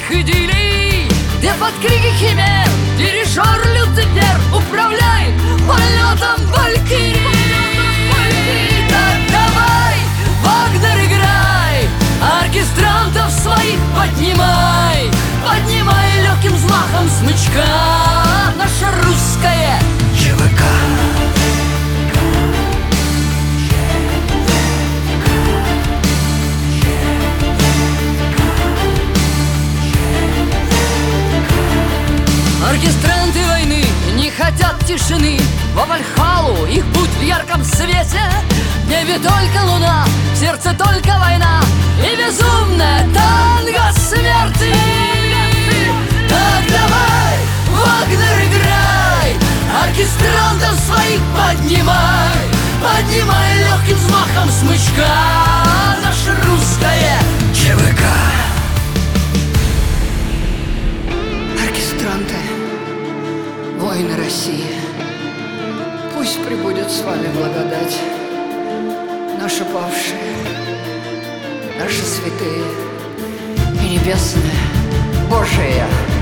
идиллий, где под крики химер дирижер Люцифер управляет полетом валькирии. Так давай, Вагнер, играй, оркестрантов своих поднимай, поднимай легким взмахом смычка наше русское ЧВК. Оркестранты войны не хотят тишины, во Вальхалу их путь в ярком свете. В небе только луна, в сердце только война и безумная танго смерти. Так давай, Вагнер, играй, оркестрантов своих поднимай, поднимай легким взмахом смычка наше русское ЧВК. Оркестранты, воины России, пусть пребудет с вами благодать. Наши павшие, наши святые и небесная Божия